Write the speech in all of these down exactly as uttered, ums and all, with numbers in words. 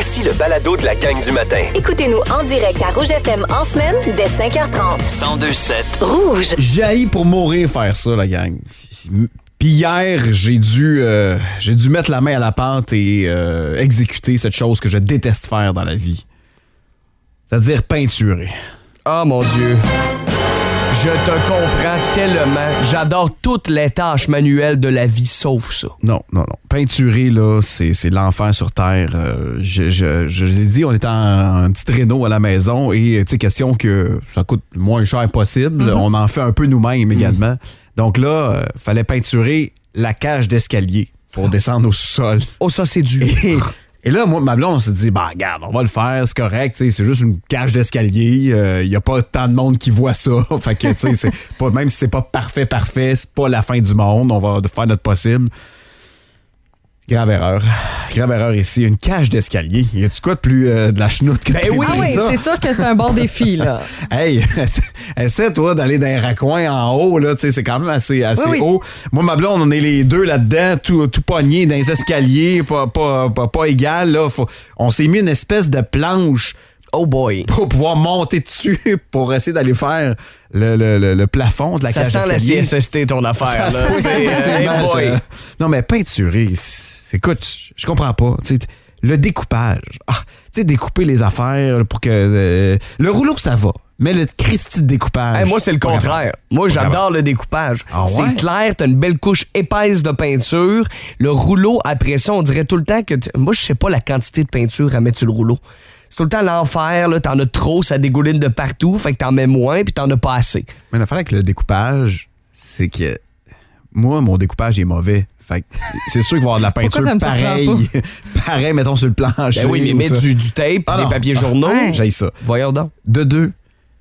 Voici le balado de la gang du matin. Écoutez-nous en direct à Rouge F M en semaine dès cinq heures trente. cent deux sept Rouge. J'haïs pour mourir faire ça, la gang. Puis hier, j'ai dû, euh, j'ai dû mettre la main à la pâte et euh, exécuter cette chose que je déteste faire dans la vie. C'est-à-dire peinturer. Oh mon Dieu. Je te comprends tellement. J'adore toutes les tâches manuelles de la vie, sauf ça. Non, non, non. Peinturer, là, c'est, c'est l'enfer sur Terre. Euh, je, je, je l'ai dit, on est en, en petite réno à la maison et, tu sais, question que ça coûte le moins cher possible. Mm-hmm. On en fait un peu nous-mêmes également. Mm. Donc là, euh, fallait peinturer la cage d'escalier pour descendre au sous-sol. Oh, ça, c'est dur. Et, et là, moi, ma blonde, on s'est dit, bah, regarde, on va le faire, c'est correct, c'est juste une cage d'escalier. Il euh, n'y a pas tant de monde qui voit ça. Fait que, tu sais, c'est pas, même si c'est pas parfait, parfait, c'est pas la fin du monde. On va faire notre possible. Grave erreur. Grave erreur ici. Une cage d'escalier. Y a-tu quoi de plus euh, de la chenoute que de ben oui, ah oui, ça? C'est sûr que c'est un bon défi, là. Hey, essaie, toi, d'aller dans les raccoins en haut, là. Tu sais, c'est quand même assez, assez oui, oui. haut. Moi, ma blonde, on est les deux là-dedans, tout, tout pognés dans les escaliers, pas, pas, pas, pas égal, là. Faut, on s'est mis une espèce de planche. Oh boy. Pour pouvoir monter dessus pour essayer d'aller faire le, le, le, le plafond de la ça cage d'escalier. Ça sent la C S S T, ton affaire. Ça, là. c'est, c'est, c'est, euh, c'est, hey non, mais peinturer, c'est, écoute, je comprends pas. T'sais, le découpage. Ah, tu sais, découper les affaires pour que... Euh, le rouleau, ça va. Mais le Christy de découpage... Hey, moi, c'est le contraire. Moi, j'adore le découpage. Ah ouais? C'est clair, t'as une belle couche épaisse de peinture. Le rouleau, après ça, on dirait tout le temps que... T... Moi, je sais pas la quantité de peinture à mettre sur le rouleau. C'est tout le temps l'enfer, là. T'en as trop, ça dégouline de partout, fait que t'en mets moins, puis t'en as pas assez. Mais l'affaire avec le découpage, c'est que moi, mon découpage est mauvais. Fait que c'est sûr qu'il va y avoir de la peinture pareil, pareil, mettons, sur le plancher. Ben oui, mais mets du, du tape, ah des non. papiers journaux. Ah, j'haïs ça. Voyons donc. De deux,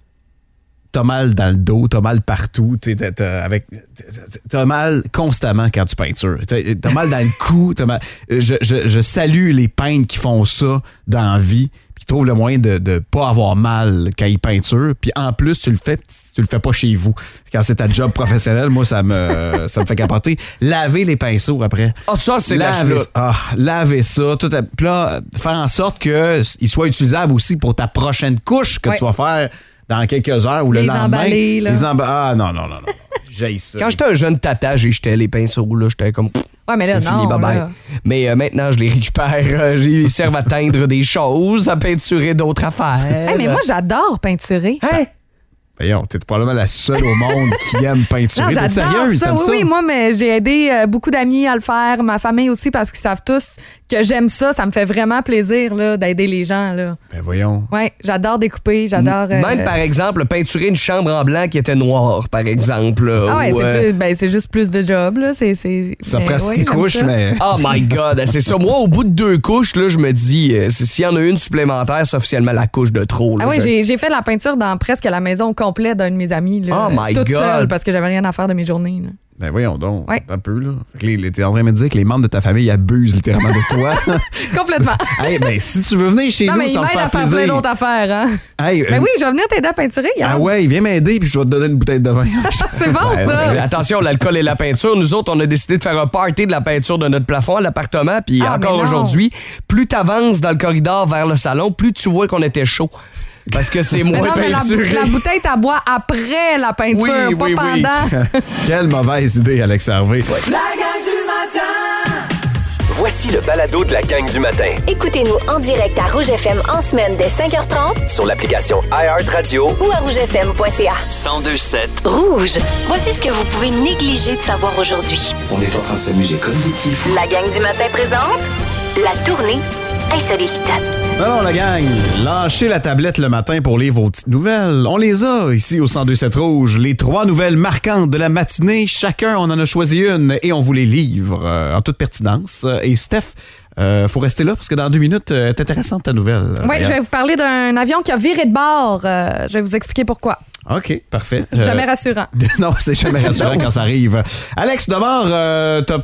t'as mal dans le dos, t'as mal partout, t'as, t'as, avec, t'as mal constamment quand tu peintures. T'as, t'as mal dans le cou. T'as mal, je, je, je salue les peintres qui font ça dans la vie, qui trouvent le moyen de ne pas avoir mal quand ils peinturent. Puis en plus, tu le fais, tu le fais pas chez vous. Quand c'est ta job professionnelle, moi, ça me, ça me fait capoter. Laver les pinceaux après. Ah, oh, ça, c'est laver, la ah, laver ça. Tout à, puis là, faire en sorte qu'il soit utilisable aussi pour ta prochaine couche que ouais. tu vas faire dans quelques heures ou le les lendemain. Emballer, là. Les emballer. Ah non, non, non, non. J'ai ça. Quand j'étais un jeune tata, j'ai jeté les pinceaux, là. J'étais comme... Ouais, mais là, c'est non. Fini, bye bye. Là. Mais euh, maintenant, je les récupère. Euh, ils servent à teindre des choses, à peinturer d'autres affaires. Hey, mais moi, j'adore peinturer. Hein? Voyons, t'es probablement la seule au monde qui aime peinturer. Non, T'es sérieuse, ça. t'aimes oui, ça? Oui, moi, mais j'ai aidé euh, beaucoup d'amis à le faire, ma famille aussi, parce qu'ils savent tous que j'aime ça. Ça me fait vraiment plaisir là, d'aider les gens. Là. Ben voyons. Oui, j'adore découper, j'adore... Même, euh, par exemple, peinturer une chambre en blanc qui était noire, par exemple. Ah ouais, ou, c'est, euh... plus, ben, c'est juste plus de job. Là. C'est, c'est, ça mais, prend oui, six couches, ça. mais... Oh my God, c'est ça. Moi, au bout de deux couches, là, je me dis, euh, s'il y en a une supplémentaire, c'est officiellement la couche de trop. Là, ah oui, je... j'ai, j'ai fait la peinture dans presque la maison au complet d'un de mes amis. Là, oh my toute God. seule, parce que j'avais rien à faire de mes journées. Là. Ben voyons donc, ouais. un peu là. Fait que les, t'es en train de me dire que les membres de ta famille abusent littéralement de toi. Complètement. Hey, ben si tu veux venir chez non, nous, mais ça me fait à faire plaisir. plein d'autres affaires, hein. Hey, ben euh, oui, je vais venir t'aider à peinturer. Ah ouais, viens m'aider puis je vais te donner une bouteille de vin. C'est bon ben, ça. Ben, attention, l'alcool et la peinture. Nous autres, on a décidé de faire un party de la peinture de notre plafond à l'appartement. Puis ah, encore aujourd'hui, plus t'avances dans le corridor vers le salon, plus tu vois qu'on était chaud. Parce que c'est moins mais non, peinturé. Mais la, la bouteille, t'as bois après la peinture, oui, pas oui, pendant. Oui. Quelle mauvaise idée, Alex Harvey. Ouais. La gang du matin! Voici le balado de la gang du matin. Écoutez-nous en direct à Rouge F M en semaine dès cinq heures trente sur l'application iHeartRadio ou à rouge f m point c a. cent deux sept Rouge. Voici ce que vous pouvez négliger de savoir aujourd'hui. On est en train de s'amuser comme des petits fous. La gang du matin présente la tournée insolite. Alors la gang, lâchez la tablette le matin pour lire vos petites nouvelles. On les a ici au cent deux sept Rouge. Les trois nouvelles marquantes de la matinée. Chacun, on en a choisi une et on vous les livre euh, en toute pertinence. Et Steph, euh, faut rester là parce que dans deux minutes, euh, est intéressante ta nouvelle. Oui, je vais vous parler d'un avion qui a viré de bord. Euh, je vais vous expliquer pourquoi. OK, parfait. Jamais euh, rassurant. Non, c'est jamais rassurant quand ça arrive. Alex, d'abord, euh, t'as...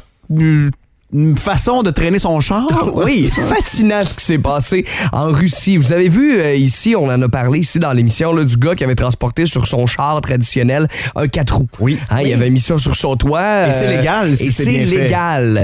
une façon de traîner son char. Oui, fascinant ce qui s'est passé en Russie. Vous avez vu euh, ici, on en a parlé ici dans l'émission, là, du gars qui avait transporté sur son char traditionnel un quatre roues. Oui. Hein, oui. Il avait mis ça sur son toit. Et c'est légal. Euh, si et c'est, c'est bien légal. Fait.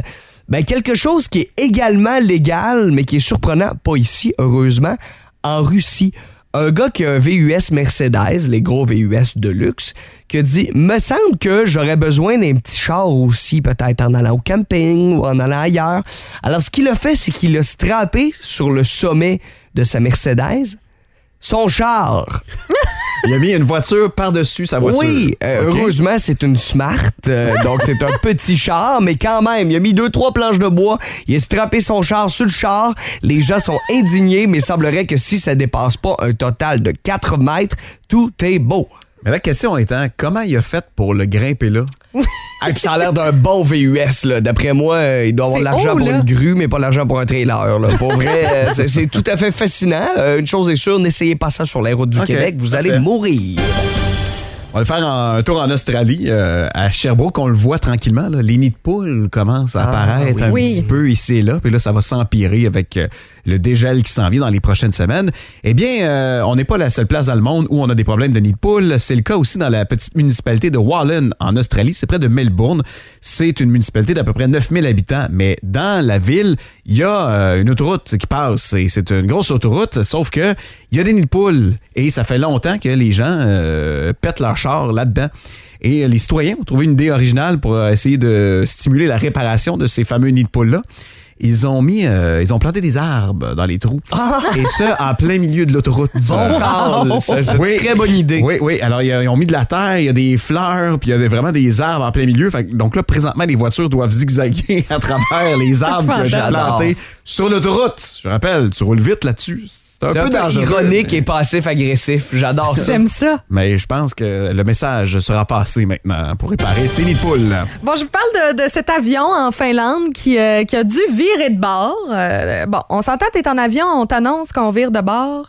Ben, quelque chose qui est également légal, mais qui est surprenant, pas ici, heureusement, en Russie. Un gars qui a un V U S Mercedes, les gros V U S de luxe, qui a dit « Me semble que j'aurais besoin d'un petit char aussi, peut-être en allant au camping ou en allant ailleurs. » Alors, ce qu'il a fait, c'est qu'il a strappé sur le sommet de sa Mercedes son char. Il a mis une voiture par-dessus sa voiture. Oui, euh, okay. Heureusement, c'est une Smart, euh, donc c'est un petit char, mais quand même, il a mis deux, trois planches de bois, il a strappé son char sur le char, les gens sont indignés, mais il semblerait que si ça dépasse pas un total de quatre mètres, tout est beau. Mais la question étant, comment il a fait pour le grimper là? Hey, puis ça a l'air d'un bon V U S, là. D'après moi, euh, il doit avoir c'est l'argent haut, pour là. une grue, mais pas l'argent pour un trailer. Là. Pour vrai, euh, c'est, c'est tout à fait fascinant. Euh, une chose est sûre, n'essayez pas ça sur les routes du okay, Québec, vous allez fait. mourir. On va le faire un tour en Australie, euh, à Sherbrooke, on le voit tranquillement. Là, les nids de poules commencent à Ah, apparaître oui. un Oui. petit peu ici et là. Puis là, ça va s'empirer avec euh, le dégel qui s'en vient dans les prochaines semaines. Eh bien, euh, on n'est pas la seule place dans le monde où on a des problèmes de nids de poules. C'est le cas aussi dans la petite municipalité de Wallen, en Australie. C'est près de Melbourne. C'est une municipalité d'à peu près neuf mille habitants. Mais dans la ville, il y a euh, une autoroute qui passe. Et c'est une grosse autoroute, sauf que il y a des nids de poules. Et ça fait longtemps que les gens euh, pètent leur char là-dedans. Et les citoyens ont trouvé une idée originale pour essayer de stimuler la réparation de ces fameux nids de poules-là. Ils ont mis, euh, ils ont planté des arbres dans les trous. Et ça, en plein milieu de l'autoroute. Bon, Carl, c'est une Oui. très bonne idée. Oui, oui. Alors, ils ont mis de la terre, il y a des fleurs, puis il y a des- vraiment des arbres en plein milieu. Fait que- donc là, présentement, les voitures doivent zigzaguer à travers les arbres que j'ai J'adore. plantés sur l'autoroute. Je rappelle, tu roules vite là-dessus. C'est un C'est peu un peu dangereux. ironique mais- et passif-agressif. J'adore ça. J'aime ça. Mais je pense que le message sera passé maintenant pour réparer ces nids de poules. Bon, je vous parle de, de cet avion en Finlande qui, euh, qui a dû virer de bord. Euh, bon, on s'entend, t'es en avion, on t'annonce qu'on vire de bord.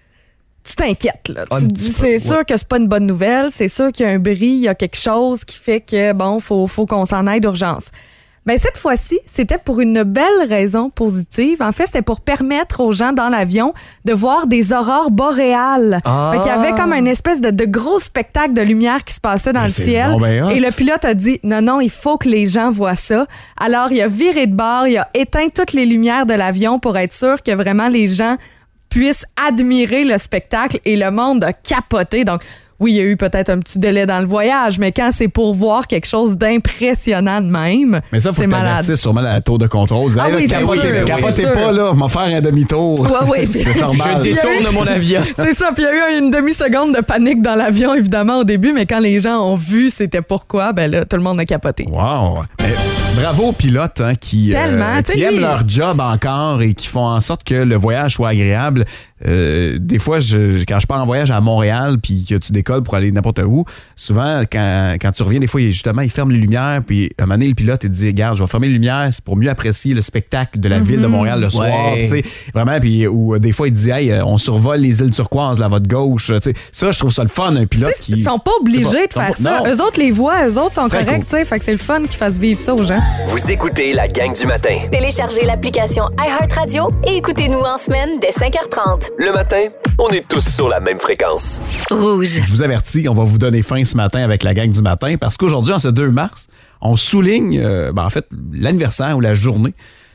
Tu t'inquiètes, là. Un Tu te petit dis, peu, c'est ouais. sûr que c'est pas une bonne nouvelle. C'est sûr qu'il y a un bris, il y a quelque chose qui fait que, bon, faut, faut qu'on s'en aille d'urgence. Ben, cette fois-ci, c'était pour une belle raison positive. En fait, c'était pour permettre aux gens dans l'avion de voir des aurores boréales. Ah. Fait qu'il y avait comme un espèce de, de gros spectacle de lumière qui se passait dans Mais le c'est ciel. donc ben hot. Et le pilote a dit, non, non, il faut que les gens voient ça. Alors, il a viré de bord, il a éteint toutes les lumières de l'avion pour être sûr que vraiment les gens puissent admirer le spectacle et le monde a capoté. Donc, oui, il y a eu peut-être un petit délai dans le voyage, mais quand c'est pour voir quelque chose d'impressionnant de même, Mais ça, faut c'est que malade. t'avertisses sûrement la tour de contrôle. Ah Hey, là, oui, c'est capotez, sûr, capotez oui, pas, sûr. là. M'en faire un demi-tour. Ouais, ouais, c'est puis- normal. Je détourne mon avion. C'est ça, puis il y a eu une demi-seconde de panique dans l'avion, évidemment, au début, mais quand les gens ont vu c'était pourquoi, ben là, tout le monde a capoté. Wow! Mais bravo aux pilotes hein, qui, Tellement, tu sais, qui aiment lui- leur job encore et qui font en sorte que le voyage soit agréable. Euh, des fois, je, quand je pars en voyage à Montréal puis que tu décolles pour aller n'importe où, souvent, quand, quand tu reviens, des fois, justement, ils ferment les lumières puis à un moment donné, le pilote, il te dit, regarde, je vais fermer les lumières, c'est pour mieux apprécier le spectacle de la ville de Montréal le soir. Ouais. Tu sais, vraiment, puis ou euh, des fois, il te dit, hey, euh, on survole les îles turquoises là, à votre gauche. Tu sais, ça, je trouve ça le fun, un pilote Tu sais, qui... ils sont pas obligés C'est de pas- faire ça. non. Eux autres les voient, eux autres sont Très corrects, tu sais, fait que c'est le fun qu'ils fassent vivre ça aux gens. Vous écoutez la gang du matin. Téléchargez l'application iHeartRadio et écoutez-nous en semaine dès cinq heures trente. Le matin, on est tous sur la même fréquence. Rouge. Je vous avertis, on va vous donner faim ce matin avec la gang du matin parce qu'aujourd'hui, en ce deux mars, on souligne, euh, ben, en fait, l'anniversaire ou la journée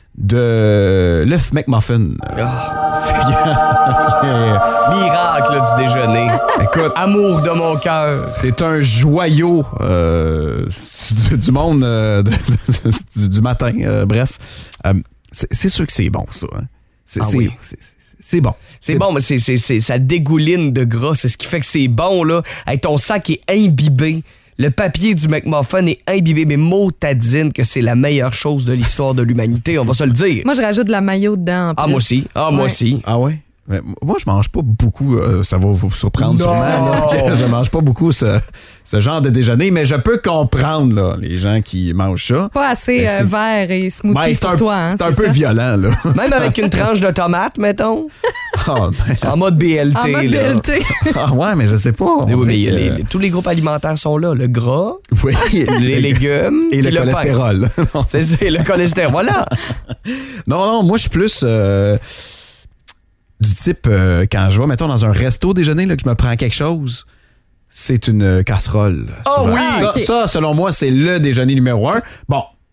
de l'œuf McMuffin. Miracle du déjeuner. Écoute, Amour de mon cœur. c'est un joyau euh, du, du monde euh, de- de- du, du matin. euh, bref, Euh, c'est c'est sûr que c'est bon, ça. hein. C'est Ah c'est- oui. c'est- c'est- c'est bon. C'est bon, mais c'est, c'est, c'est, ça dégouline de gras. C'est ce qui fait que c'est bon, là. Hey, ton sac est imbibé. Le papier du McMuffin est imbibé. Mais motadine que c'est la meilleure chose de l'histoire de l'humanité. On va se le dire. Moi, je rajoute de la maillot dedans. en Ah, plus. moi aussi. Ah, moi Ouais. aussi. Ah ouais? Mais moi, je mange pas beaucoup. euh, ça va vous surprendre Non! sûrement. là, que je mange pas beaucoup ce, ce genre de déjeuner, mais je peux comprendre là, les gens qui mangent ça. Pas assez Mais euh, c'est- vert et smoothie Ouais, c'est pour un, toi. Hein, c'est un c'est peu ça? violent, là. Même avec une tranche de tomate, mettons. Ah, ben, En mode B L T. En mode là. B L T. ah, ouais, mais je sais pas. on Mais oui, dirait mais il y a que- les- les- tous les groupes alimentaires sont là. Le gras, Oui, les légumes et le puis pain. cholestérol. Non. C'est ça, le cholestérol. Voilà. non, non, moi, je suis plus euh, du type, euh, quand je vais, mettons, dans un resto déjeuner, là, que je me prends quelque chose, c'est une casserole. Oh souvent. oui! Ça, ok. ça, selon moi, c'est le déjeuner numéro un. Bon,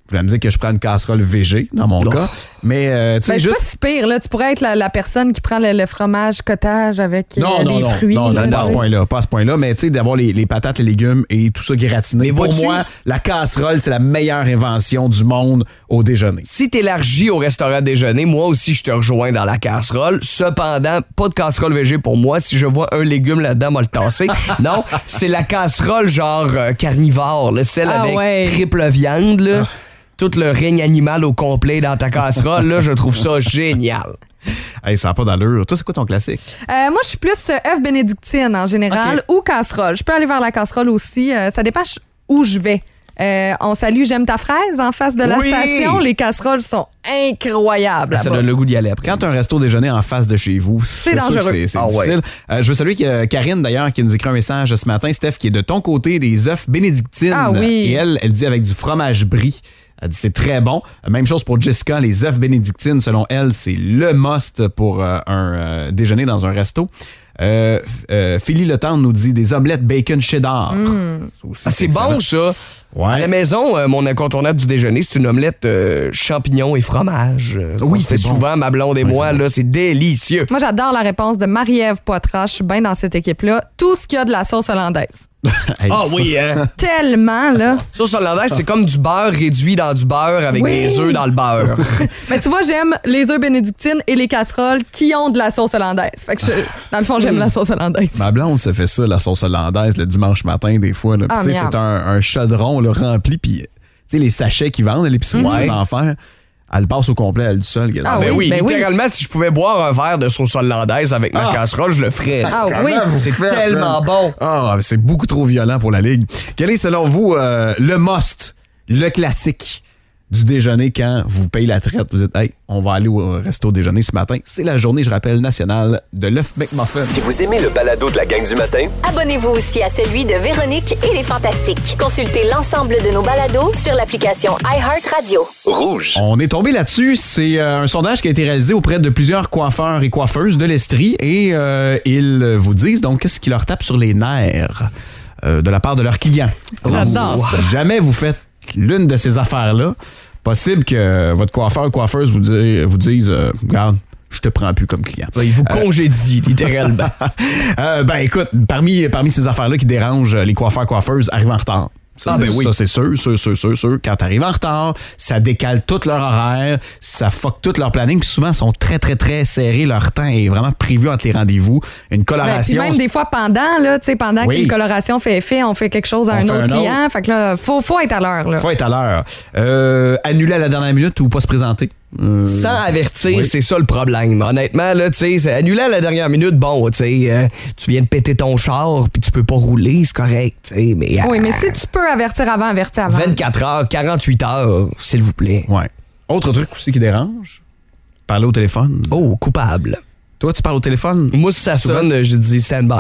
Vous allez me dire que je prends une casserole végé, dans mon Oh. cas. Mais, euh, tu sais, Ben, c'est juste... pas si pire, là. Tu pourrais être la, la personne qui prend le, le fromage cottage avec euh, Non, non, des non, fruits. non, là, non, pas à tu ce sais. point-là, pas à ce point-là, mais tu sais, d'avoir les, les patates, les légumes et tout ça gratiné. Mais Pour vois-tu- moi, la casserole, c'est la meilleure invention du monde au déjeuner. Si t'élargis au restaurant déjeuner, moi aussi, je te rejoins dans la casserole. Cependant, pas de casserole végé pour moi. Si je vois un légume là-dedans, moi le tasser. Non, c'est la casserole genre euh, carnivore, là, celle Ah avec ouais. triple viande, là. Tout le règne animal au complet dans ta casserole, là, je trouve ça génial. Hey, ça n'a pas d'allure. Toi, c'est quoi ton classique? Euh, moi, je suis plus euh, œuf bénédictine en général ou casserole. Je peux aller vers la casserole aussi. euh, ça dépend ch- où je vais. Euh, on salue J'aime ta fraise en face de la Oui! station. Les casseroles sont incroyables. Ça là-bas. donne le goût d'y aller après. Quand tu as un resto déjeuner en face de chez vous, c'est sûr dangereux. que c'est c'est Ah ouais. difficile. Euh, je veux saluer que Karine, d'ailleurs, qui nous écrit un message ce matin, Steph, qui est de ton côté des œufs bénédictines. Ah oui. Et elle, elle dit avec du fromage brie. Elle dit c'est très bon. Même chose pour Jessica, les œufs bénédictines, selon elle, c'est le must pour euh, un euh, déjeuner dans un resto. Euh, euh, Philly Le Tendre nous dit des omelettes bacon cheddar. Ça aussi, Ah, c'est excellent. bon, ça. Ouais. À la maison, euh, mon incontournable du déjeuner, c'est une omelette euh, champignons et fromage. Euh, Oui, on c'est fait bon. souvent, ma blonde et Oui, moi, c'est bon. là, c'est délicieux. Moi, j'adore la réponse de Marie-Ève Poitras. Je suis bien dans cette équipe-là. Tout ce qu'il y a de la sauce hollandaise. Hey, Ah ça- oui, hein? Tellement, là. Sauce hollandaise, c'est comme du beurre réduit dans du beurre avec Oui. des œufs dans le beurre. Mais tu vois, j'aime les œufs bénédictines et les casseroles qui ont de la sauce hollandaise. Fait que je- dans le fond, j'aime la sauce hollandaise. Ma blonde se fait ça, la sauce hollandaise, le dimanche matin, des fois. Là. Puis, Ah, tu sais, miam. c'est un, un chaudron là, rempli, puis tu sais, les sachets qu'ils vendent à l'épicerie, Ouais. tu vas en faire. Elle passe au complet, elle seule. regarde. Ah Ben oui, oui, ben oui. littéralement, si je pouvais boire un verre de sauce hollandaise avec ma Ah. casserole, je le ferais. Ah Comment oui. vous C'est faites, tellement man? bon. Ah, mais c'est beaucoup trop violent pour la Ligue. Quel est, selon vous, euh, le must, le classique du déjeuner quand vous payez la traite? Vous dites, hey, on va aller au resto déjeuner ce matin. C'est la journée, je rappelle, nationale de l'œuf McMuffin. Si vous aimez le balado de la gang du matin, Abonnez-vous aussi à celui de Véronique et les Fantastiques. Consultez l'ensemble de nos balados sur l'application iHeartRadio. rouge. On est tombé là-dessus. C'est euh, un sondage qui a été réalisé auprès de plusieurs coiffeurs et coiffeuses de l'Estrie et euh, ils vous disent donc qu'est-ce qui leur tape sur les nerfs euh, de la part de leurs clients. J'adore Alors, si jamais vous faites l'une de ces affaires-là, possible que votre coiffeur ou coiffeuse vous, dit, vous dise euh, regarde, je te prends plus comme client. Il vous congédie, littéralement. Euh, ben écoute, parmi, parmi ces affaires-là qui dérangent les coiffeurs coiffeuses, arrivent en retard. Ça, Ah, c'est- ben oui. ça, c'est sûr, sûr, sûr, sûr, sûr. Quand t'arrives en retard, ça décale tout leur horaire, ça fuck tout leur planning, puis souvent, ils sont très, très, très serrés. Leur temps est vraiment prévu entre les rendez-vous. Une Ben, puis coloration... même des fois pendant, là, tu sais, pendant Oui. qu'une coloration fait effet, on fait quelque chose à On un fait autre un autre. client. Fait que là, faut, faut être à l'heure, là. faut être à l'heure. Euh, annuler à la dernière minute ou pas se présenter. Euh, Sans avertir, oui. c'est ça le problème. Honnêtement, là, tu sais, c'est annulé à la dernière minute, bon, tu sais, euh, tu viens de péter ton char puis tu peux pas rouler, c'est correct, tu sais, mais. Oui, mais euh, si tu peux avertir avant, avertis avant. vingt-quatre heures, quarante-huit heures, s'il vous plaît. Ouais. Autre truc aussi qui dérange, parler au téléphone. Oh, coupable. Toi, tu parles au téléphone? Moi, si ça Souvent. sonne, je dis stand-by.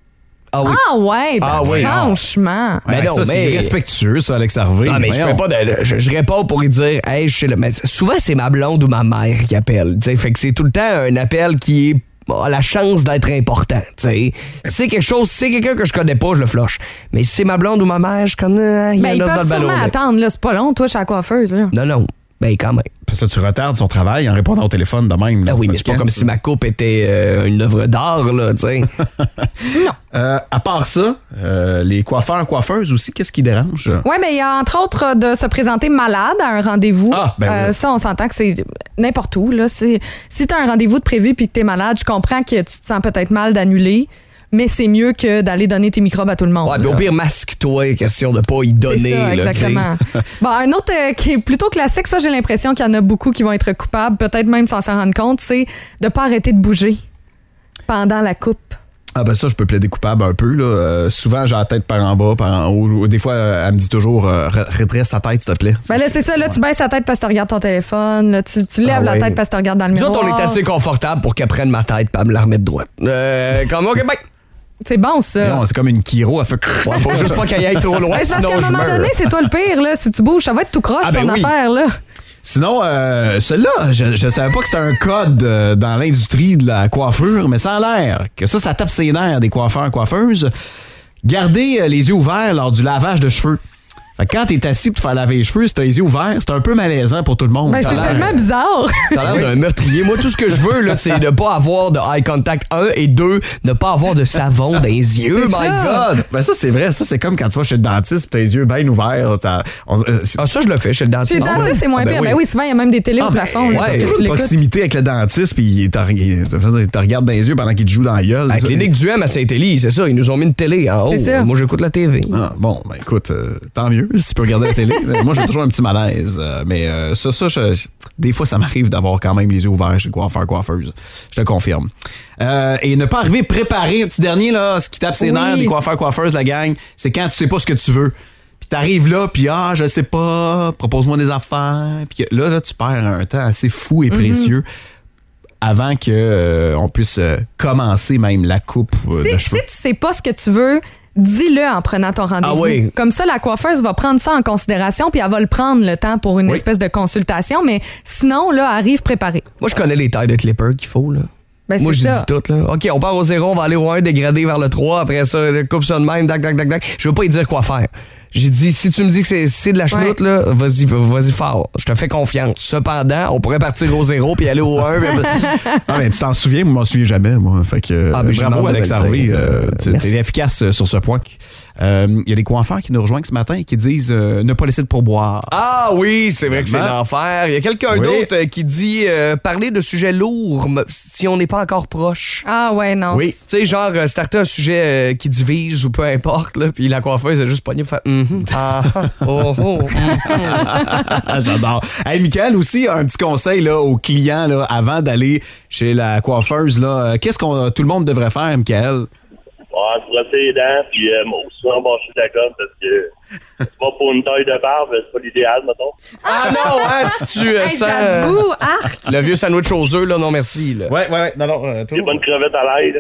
Ah oui. Ah ouais, ben Ah oui. franchement. Ouais, Mais non, ça, c'est mais- respectueux, ça, Alex Harvey. Ah, mais je Voyons. fais pas de. Je, je réponds pour y dire, hey, je sais le. Mais souvent, c'est ma blonde ou ma mère qui appelle. Tu sais, fait que c'est tout le temps un appel qui est a la chance d'être important, tu sais. Si c'est quelque chose, si c'est quelqu'un que je connais pas, je le flush. Mais si c'est ma blonde ou ma mère, je suis comme, ah, il y Ben, en ils a dans peuvent le ballon. sûrement là. attendre, là. C'est pas long, toi, chez la coiffeuse, là. Non, non. Ben, quand même. Parce que tu retardes son travail en répondant au téléphone de même. Ah oui, mais c'est pas comme si ma coupe était euh, une œuvre d'art, là, tu sais. Euh, à part ça, euh, les coiffeurs, coiffeuses aussi, qu'est-ce qui dérange? Oui, mais il y a entre autres de se présenter malade à un rendez-vous. Ah, ben Euh, oui. Ça, on s'entend que c'est n'importe où. Là. C'est- Si tu as un rendez-vous de prévu puis que tu es malade, je comprends que tu te sens peut-être mal d'annuler, mais c'est mieux que d'aller donner tes microbes à tout le monde. Ouais, puis au là. pire, masque-toi, question de pas y C'est donner, ça, là, tu sais. exactement. Bon, un autre euh, qui est plutôt classique, ça, j'ai l'impression qu'il y en a beaucoup qui vont être coupables, peut-être même sans s'en rendre compte, c'est de pas arrêter de bouger pendant la coupe. Ah ben ça, je peux plaider coupable un peu. Là. Euh, souvent, j'ai la tête par en bas, par en haut. Des fois, euh, elle me dit toujours euh, « redresse sa tête, s'il te plaît. » Ben là, c'est ça, là, tu baisses la tête parce que tu regardes ton téléphone, là, tu, tu lèves Ah la ouais. tête parce que tu regardes dans le Nous miroir. autres, on est assez confortable pour qu'elle prenne ma tête et me la remettre droite. Euh, comme au Québec. C'est bon, ça. Non, c'est comme une Kiro, elle fait... Ouais, faut juste pas qu'elle aille trop loin, Ben, c'est parce sinon qu'à un je moment meurs. donné, c'est toi le pire, là. Si tu bouges, ça va être tout croche, Ah, ben ton oui. affaire, là. Sinon, euh, celui-là, je, je savais pas que c'était un code euh, dans l'industrie de la coiffure, mais ça a l'air que ça, ça tape ses nerfs des coiffeurs, coiffeuses. Gardez euh, les yeux ouverts lors du lavage de cheveux. Fait que quand t'es assis pour te faire laver les cheveux, si t'as les yeux ouverts, c'est un peu malaisant pour tout le monde. Ben, T'as c'est l'air- tellement bizarre. T'as l'air d'un meurtrier. Moi, tout ce que je veux, là, c'est ne pas avoir de eye contact, un, et deux, ne pas avoir de savon dans les yeux. C'est My ça. God! Ben ça, c'est vrai. Ça, c'est comme quand tu vas chez le dentiste pis t'as les yeux bien ouverts. t'as- on- euh, c'est- Ah, ça, je le fais chez le dentiste. Chez le dentiste, c'est moins Ah, ben pire. oui. Ben oui, souvent, il y a même des télés Ah, au ben, plafond. là, ouais, pour que toujours tu une l'écoutes. proximité avec le dentiste puis il te, il te- il te regarde dans les yeux pendant qu'il te joue dans la gueule. À la Ça- clinique du M à Saint-Élie, c'est ça. Ils nous ont mis une télé en haut. C'est ça. Moi, j'écoute la T V. Ah, bon, ben écoute, euh, tant mieux si tu peux regarder la télé. Mais moi, j'ai toujours un petit malaise. euh, mais euh, ça, ça je- des fois, ça m'arrive d'avoir quand même les yeux ouverts chez le coiffeur, coiffeuse. Je te confirme. Euh, et ne pas arriver préparé, un petit dernier, là, ce qui tape ses Oui. nerfs des coiffeurs, coiffeuses, la gang, c'est quand tu sais pas ce que tu veux. Puis t'arrives là, puis ah, je sais pas, propose-moi des affaires. Puis là, là, tu perds un temps assez fou et précieux avant que euh, on puisse euh, commencer même la coupe euh, Si, de si cheveux. tu sais pas ce que tu veux, dis-le en prenant ton rendez-vous. Ah oui. Comme ça, la coiffeuse va prendre ça en considération, puis elle va le prendre le temps pour une Oui. espèce de consultation. Mais sinon, là, arrive préparée. Moi, je connais les tailles de clipper qu'il faut, là. Ben, Moi, c'est j'ai ça. dit tout, là. OK, on part au zéro, on va aller au un, dégrader vers le trois. Après ça, coupe ça de même, dac, dac, dac, dac. Je veux pas y dire quoi faire. J'ai dit, si tu me dis que c'est, c'est de la chenoute, Ouais. là, vas-y, vas-y fort. Je te fais confiance. Cependant, on pourrait partir au zéro puis aller au un. puis- Ah, mais tu t'en souviens, moi, je m'en souviens jamais, moi. Fait que, euh, Ah, mais je bravo, demande de Alex me le Harvey. dire. euh, tu Merci. es efficace euh, sur ce point. Il y a des coiffeurs qui nous rejoignent ce matin et qui disent euh, ne pas laisser de pourboire. Ah oui, c'est vrai que c'est Vraiment? l'enfer. Il y a quelqu'un Oui. d'autre euh, qui dit euh, parler de sujets lourds m- si on n'est pas encore proche. Ah ouais, non. Oui. Tu sais, genre, euh, starter un sujet euh, qui divise ou peu importe, là, puis la coiffeuse a juste pogné pour faire Mhm, ah, ah, oh, oh, mhm. Ah, j'adore. Hey, Michael, aussi, un petit conseil là, aux clients là, avant d'aller chez la coiffeuse. Là, Euh, qu'est-ce qu'on tout le monde devrait faire, Michael? Ouais, se brosser les dents, puis euh, moi, souvent bâcher ta gomme parce que c'est pas pour une taille de barbe, c'est pas l'idéal, mettons. Ah non, hein, si tu euh, Hey, sens j'avoue, arc. le vieux sandwich aux œufs, là, non merci. Là. Ouais, ouais, ouais. Non, non. euh, Des bonnes crevettes à l'ail.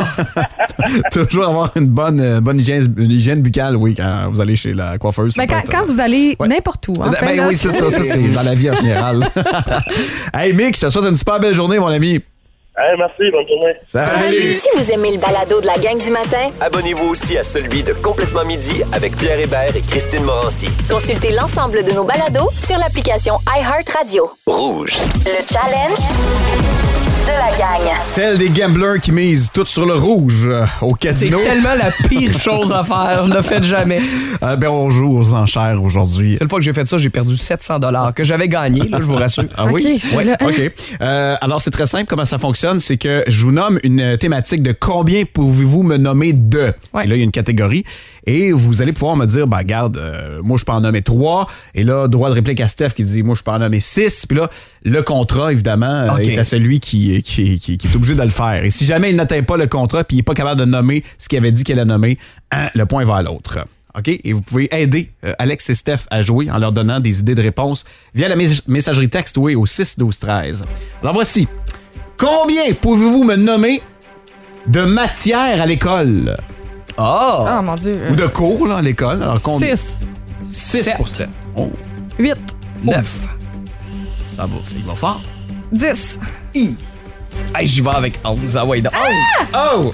là. toujours avoir une bonne, euh, bonne hygiène, une hygiène buccale, oui, quand vous allez chez la coiffeuse. ça Ben, peut quand, être, quand euh, vous allez ouais. n'importe où, en Ben, fait, ben là, oui, c'est ça, ça c'est dans la vie en général. Hey Mick, je te souhaite une super belle journée, mon ami. Hey, merci, bonne journée. Salut! Si vous aimez le balado de la gang du matin, Abonnez-vous aussi à celui de Complètement Midi avec Pierre Hébert et Christine Morancy. consultez l'ensemble de nos balados sur l'application iHeartRadio. Rouge. Le challenge de la gang. Tel des gamblers qui misent tout sur le rouge euh, au C'est casino. tellement la pire chose à faire. Ne le faites jamais. Euh, ben, on joue aux enchères aujourd'hui. C'est une fois que j'ai fait ça, j'ai perdu sept cents dollars que j'avais gagné, là, je vous rassure. Ah OK, oui? je suis Ouais, là. OK. Euh, alors, c'est très simple comment ça fonctionne. C'est que je vous nomme une thématique de combien pouvez-vous me nommer de. Ouais. Et là, il y a une catégorie. Et vous allez pouvoir me dire, ben, regarde, euh, moi, je peux en nommer trois. Et là, droit de réplique à Steph qui dit, moi, je peux en nommer six. Puis là, le contrat, évidemment, euh, OK. est à celui qui, qui, qui, qui est obligé de le faire. Et si jamais il n'atteint pas le contrat puis il n'est pas capable de nommer ce qu'il avait dit qu'il allait nommer, hein, le point va à l'autre. OK? Et vous pouvez aider euh, Alex et Steph à jouer en leur donnant des idées de réponse via la mes- messagerie texte, oui, au six douze treize. Alors voici. Combien pouvez-vous me nommer de matières à l'école? Oh! Ah, mon Dieu. Ou de cours, là, à l'école? Alors, combien? six, six pour Steph. Oh, huit, neuf. ça va, il va fort. dix. Hey, j'y vais avec onze. Ah ouais, donc. Oh!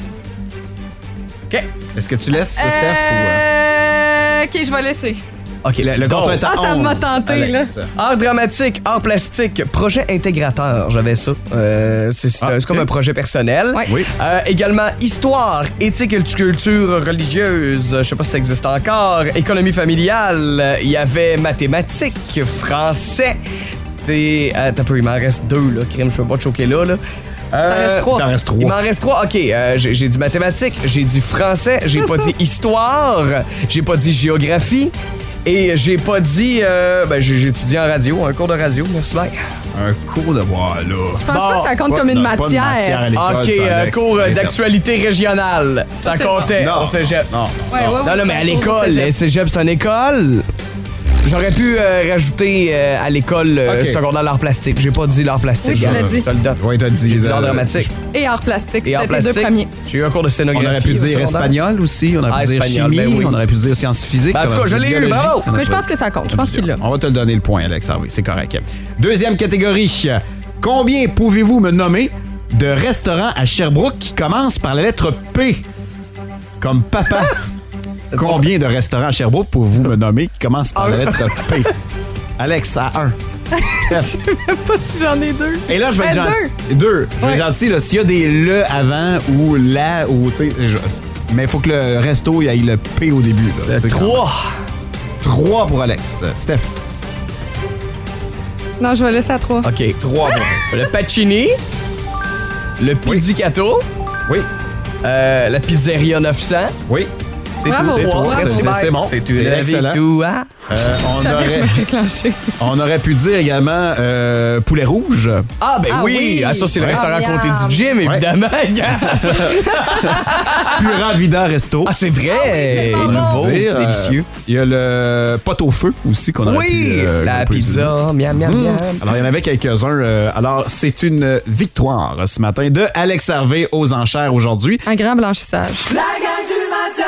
OK. Est-ce que tu laisses, Steph, ou... euh, Euh, OK, je vais laisser. OK. Le, le Go. contrat est à Ah, ça m'a onze, tenté, Alex. Art dramatique, art plastique, projet intégrateur, j'avais ça. Euh, c'est c'est Ah, un- c'est comme ok. un projet personnel. Ouais. Oui. Euh, également, histoire, éthique et culture religieuse, je sais pas si ça existe encore, économie familiale, euh, il y avait mathématiques, français, et... Attends un peu, il m'en reste deux, là, crime, je peux pas te choquer là, là. Euh, reste trois. T'en restes Il trois. m'en reste trois. OK, euh, j'ai j'ai dit mathématiques, j'ai dit français, j'ai pas dit histoire, j'ai pas dit géographie et j'ai pas dit... Euh, ben, j'ai j'ai étudié en radio, un cours de radio, merci bien. Un cours de bois, là. Je pense pas que ça compte comme une Non, pas de matière. à l'école, OK, ça, euh, Alex. cours euh, Interne. d'actualité régionale. Ça c'est comptait Non. au cégep. Non. Ouais, ouais, Non, ouais, non, mais à c'est un cours au l'école, cégep. le cégep, c'est une école. J'aurais pu euh, rajouter euh, à l'école euh, OK. secondaire l'art plastique. J'ai pas dit l'art plastique. Oui, tu gars. l'as dit. Je te le donne. Oui, t'as dit. J'ai dit euh, l'art dramatique Et art plastique, et art c'était les deux plastique. premiers. J'ai eu un cours de On scénographie. aurait pu au dire secondaire. espagnol aussi, on aurait Ah, pu dire espagnol, chimie, ben oui. on aurait pu dire sciences physiques. Ben, en tout on cas, aurait je pu l'ai dire eu, biologie. bravo. On aurait Mais je pu- pense que ça compte. Je pense qu'il l'a. On va te le donner le point, Alex. Ah oui, c'est correct. Deuxième catégorie. Combien pouvez-vous me nommer de restaurants à Sherbrooke qui commencent par la lettre P? Comme papa. Combien de restaurants à Sherbrooke pouvez-vous me nommer qui commencent par la lettre P? Alex, à un. Je sais même pas si j'en ai deux. Et là, je vais être Ben, gentil. Deux. Je vais Ouais. être gentil, là, s'il y a des le avant ou la ou, tu sais, je- mais il faut que le resto, il y ait le P au début. Là, Le tu sais, trois. Trois pour Alex. Steph. Non, je vais laisser à trois. OK. Trois pour Le Pacini. Le Pizzicato. Oui. Euh, la Pizzeria neuf cents. Oui. C'est Bravo, tout. C'est Trois. trois. Merci, C'est- bye. c'est bon. C'est C'est une vie, excellent. tout, hein? Euh, on, Je savais que je me aurait, ferais clencher. on aurait pu dire également euh, poulet rouge. Ah, ben Ah oui. oui. Ah, ça, c'est le Ah, restaurant à côté miam. du gym, évidemment. Pura Vida Resto. Ah, c'est vrai. c'est pas nouveau. bon. C'est Euh, délicieux. Il y a le pot au feu aussi qu'on aurait pu... Oui, euh, la qu'on peut utiliser. pizza. Miam, miam, Mmh. miam. Alors, il y en avait quelques-uns. euh, alors, c'est une victoire ce matin de Alex Harvey aux enchères aujourd'hui. Un grand blanchissage. La gang du matin!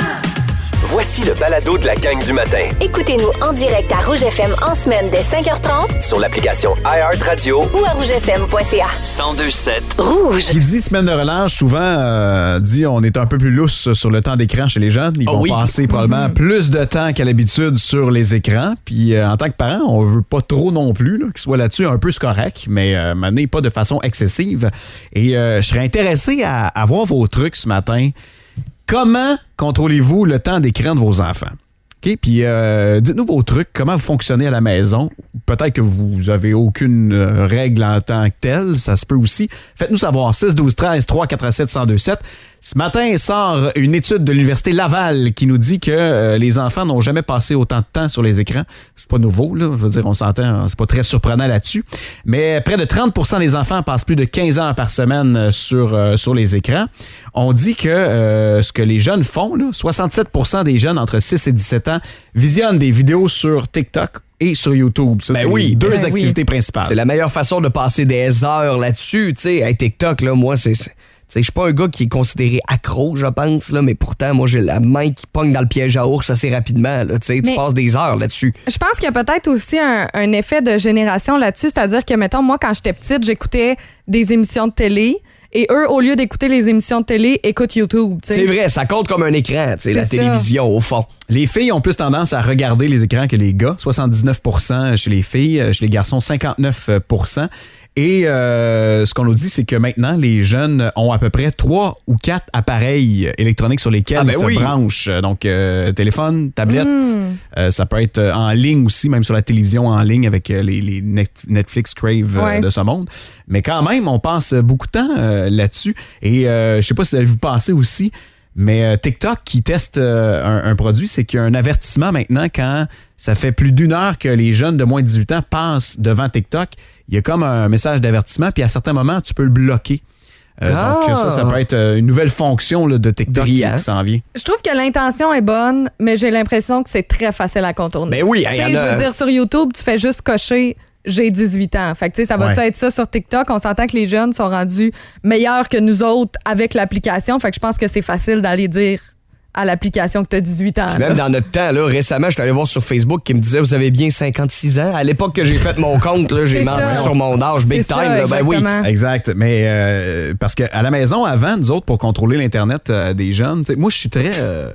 Voici le balado de la gang du matin Écoutez-nous en direct à Rouge F M en semaine dès cinq heures trente sur l'application iHeartRadio ou à rouge f m point c a. cent deux sept. Rouge. Qui dit semaine de relâche, souvent euh, dit on est un peu plus lousse sur le temps d'écran chez les jeunes. Ils Oh vont oui. passer probablement plus de temps qu'à l'habitude sur les écrans. Puis euh, en tant que parent, on veut pas trop non plus là, qu'ils soient là-dessus. Un peu c'est correct, mais euh, maintenant, pas de façon excessive. Et euh, je serais intéressé à avoir vos trucs ce matin. Comment contrôlez-vous le temps d'écran de vos enfants? OK? Puis euh, dites-nous vos trucs, comment vous fonctionnez à la maison. Peut-être que vous avez aucune euh, règle en tant que telle, ça se peut aussi. Faites-nous savoir. six douze treize trois quatre sept un zéro deux sept. Ce matin sort une étude de l'Université Laval qui nous dit que euh, les enfants n'ont jamais passé autant de temps sur les écrans. C'est pas nouveau, là. Je veux dire, on s'entend, c'est pas très surprenant là-dessus. Mais près de trente pour cent des enfants passent plus de quinze heures par semaine sur, euh, sur les écrans. On dit que euh, ce que les jeunes font, là, soixante-sept pour cent des jeunes entre six et dix-sept ans visionnent des vidéos sur TikTok et sur YouTube. Ça, Ben c'est oui, les deux ben activités principales. C'est la meilleure façon de passer des heures là-dessus. Tu sais, hey, TikTok, là, moi, c'est. c'est- tu sais, je suis pas un gars qui est considéré accro, je pense, là, mais pourtant, moi, j'ai la main qui pogne dans le piège à ours assez rapidement. Là, tu sais, tu Mais- passes des heures là-dessus. Je pense qu'il y a peut-être aussi un, un effet de génération là-dessus, c'est-à-dire que, mettons, moi, quand j'étais petite, j'écoutais des émissions de télé et eux, au lieu d'écouter les émissions de télé, écoutent YouTube. tu sais. C'est vrai, ça compte comme un écran, tu sais, la C'est ça. télévision, au fond. Les filles ont plus tendance à regarder les écrans que les gars. soixante-dix-neuf pour cent chez les filles, chez les garçons, cinquante-neuf pour cent. Et euh, ce qu'on nous dit, c'est que maintenant, les jeunes ont à peu près trois ou quatre appareils électroniques sur lesquels Ah ben ils se oui. branchent. Donc, euh, téléphone, tablette, Mm. euh, ça peut être en ligne aussi, même sur la télévision en ligne avec euh, les, les Net- Netflix, Crave euh, Ouais. de ce monde. Mais quand même, on passe beaucoup de temps euh, là-dessus. Et euh, je sais pas si vous avez vu passer aussi, mais euh, TikTok qui teste euh, un, un produit, c'est qu'il y a un avertissement maintenant quand ça fait plus d'une heure que les jeunes de moins de dix-huit ans passent devant TikTok. Il y a comme un message d'avertissement, puis à certains moments, tu peux le bloquer. Euh, Ah! Donc ça, ça peut être euh, une nouvelle fonction là, de TikTok qui Brillant. s'en vient. Je trouve que l'intention est bonne, mais j'ai l'impression que c'est très facile à contourner. Ben oui, Tu il sais, y en je a- veux dire, sur YouTube, tu fais juste cocher j'ai dix-huit ans. Fait que, tu sais, ça va-tu Ouais. être ça sur TikTok? On s'entend que les jeunes sont rendus meilleurs que nous autres avec l'application. Fait que je pense que c'est facile d'aller dire à l'application que tu as dix-huit ans. Puis même là. dans notre temps, là, récemment, je suis allé voir sur Facebook qui me disait vous avez bien cinquante-six ans. À l'époque que j'ai fait mon compte, là, j'ai C'est menti ça. sur mon âge, big C'est time. ça, là. Ben oui. exactement. Exact. Mais euh, parce qu'à la maison, avant, nous autres, pour contrôler l'Internet euh, des jeunes, tu sais, moi, je suis très. euh,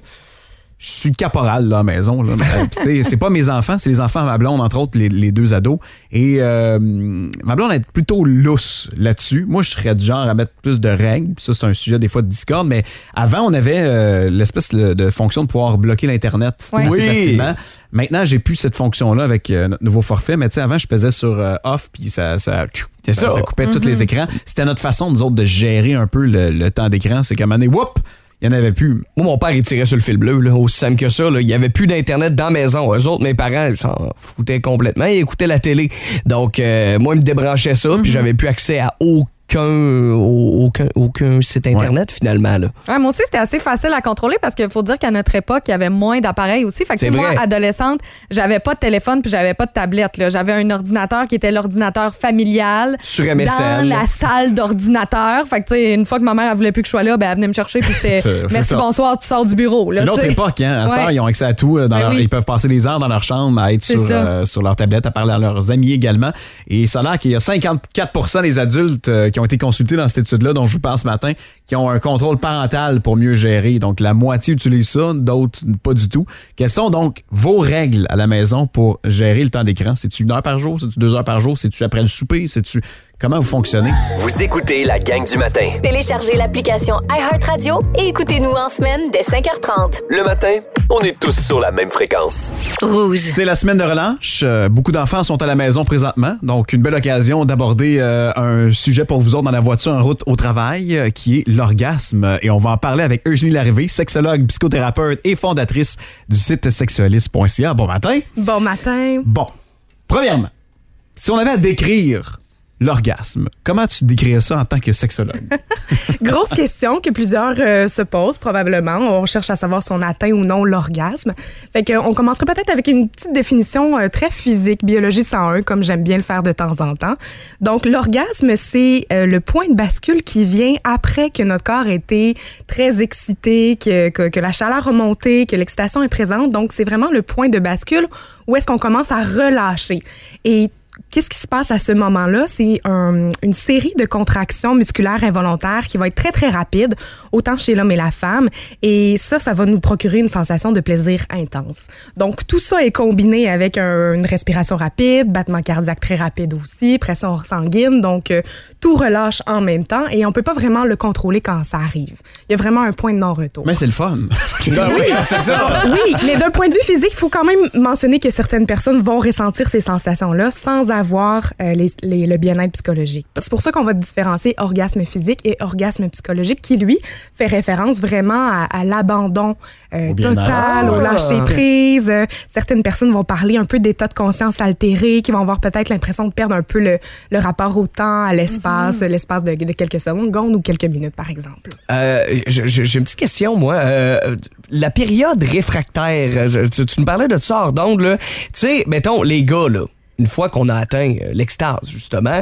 je suis le caporal là, à la maison. Là. Euh, puis, tu sais, c'est pas mes enfants, c'est les enfants à ma blonde, entre autres, les, les deux ados. Et euh, ma blonde est plutôt lousse là-dessus. Moi, je serais du genre à mettre plus de règles. Puis ça, c'est un sujet des fois de discorde. Mais avant, on avait euh, l'espèce de, de fonction de pouvoir bloquer l'Internet Ouais. assez Oui. facilement. Maintenant, j'ai plus cette fonction-là avec euh, notre nouveau forfait. Mais tu sais, avant, je pesais sur euh, off, puis ça, ça, C'est ça, ça. ça coupait tous les écrans. C'était notre façon, nous autres, de gérer un peu le, le temps d'écran. C'est qu'à un moment donné, whoop, il n'y en avait plus. Moi, mon père, il tirait sur le fil bleu, là, aussi simple que ça. Là. Il n'y avait plus d'Internet dans la maison. Eux autres, mes parents, ils s'en foutaient complètement. Ils écoutaient la télé. Donc, euh, moi, ils me débranchaient ça, puis j'avais plus accès à aucun, aucun, aucun site Internet, finalement. Là. Ouais, moi aussi, c'était assez facile à contrôler parce qu'il faut dire qu'à notre époque, il y avait moins d'appareils aussi. Fait que C'est tu sais, moi, vrai. adolescente, j'avais pas de téléphone puis j'avais pas de tablette. là. J'avais un ordinateur qui était l'ordinateur familial Sur M S N. dans la salle d'ordinateur. Fait que tu sais, une fois que ma mère elle voulait plus que je sois là, ben, elle venait me chercher puis c'était C'est- c'est merci, ça. bonsoir, tu sors du bureau. Là, Une autre tu sais. époque, hein. À cette Ouais. heure, ils ont accès à tout. euh, Dans Ben leur- oui. Ils peuvent passer des heures dans leur chambre à être C'est sur, ça. euh, sur leur tablette, à parler à leurs amis également. Et ça a l'air qu'il y a cinquante-quatre pour cent des adultes euh, qui ont qui ont été consultés dans cette étude-là, dont je vous parle ce matin, qui ont un contrôle parental pour mieux gérer. Donc, la moitié utilisent ça, d'autres pas du tout. Quelles sont donc vos règles à la maison pour gérer le temps d'écran? C'est-tu une heure par jour? C'est-tu deux heures par jour? C'est-tu après le souper? C'est-tu... Comment vous fonctionnez? Vous écoutez la gang du matin. Téléchargez l'application iHeartRadio et écoutez-nous en semaine dès cinq heures trente. Le matin, on est tous sur la même fréquence. Rouge. C'est la semaine de relâche. Euh, beaucoup d'enfants sont à la maison présentement, donc une belle occasion d'aborder euh, un sujet pour vous autres dans la voiture en route au travail, euh, qui est l'orgasme. Et on va en parler avec Eugénie Larrivée, sexologue, psychothérapeute et fondatrice du site sexualiste point c a. Bon matin. Bon matin. Bon, premièrement, si on avait à décrire l'orgasme, comment tu décrirais ça en tant que sexologue? Grosse question que plusieurs euh, se posent probablement. On cherche à savoir si on atteint ou non l'orgasme. Fait que, on commencerait peut-être avec une petite définition euh, très physique, biologie cent un, comme j'aime bien le faire de temps en temps. Donc, l'orgasme, c'est euh, le point de bascule qui vient après que notre corps ait été très excité, que, que, que la chaleur a monté, que l'excitation est présente. Donc, c'est vraiment le point de bascule où est-ce qu'on commence à relâcher. Et qu'est-ce qui se passe à ce moment-là? C'est un, une série de contractions musculaires involontaires qui va être très, très rapide, autant chez l'homme et la femme. Et ça, ça va nous procurer une sensation de plaisir intense. Donc, tout ça est combiné avec un, une respiration rapide, battement cardiaque très rapide aussi, pression sanguine. Donc, euh, tout relâche en même temps et on peut pas vraiment le contrôler quand ça arrive. Il y a vraiment un point de non-retour. Mais c'est le fun. Oui, c'est ça. Oui, mais d'un point de vue physique, il faut quand même mentionner que certaines personnes vont ressentir ces sensations-là sans avoir euh, les, les, le bien-être psychologique. C'est pour ça qu'on va différencier orgasme physique et orgasme psychologique qui, lui, fait référence vraiment à, à l'abandon euh, total, au lâcher-prise. Euh, certaines personnes vont parler un peu d'état de conscience altéré, qui vont avoir peut-être l'impression de perdre un peu le, le rapport au temps, à l'espace, mm-hmm. l'espace de, de quelques secondes ou quelques minutes, par exemple. Euh, j'ai une petite question, moi. Euh, la période réfractaire, je, tu, tu nous parlais de ça hors d'onde, là. Tu sais, mettons, les gars, là, une fois qu'on a atteint l'extase, justement,